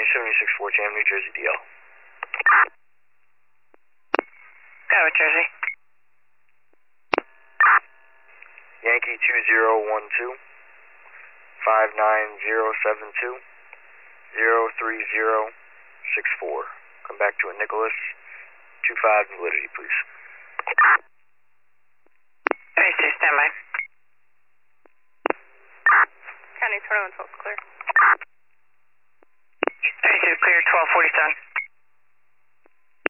76 Fort Jam, New Jersey, DL. Go, Jersey. Yankee 2012 59072 03064. Come back to a Nicholas 25 validity, please. 32, standby. County 2112 clear. 32, clear, 1247.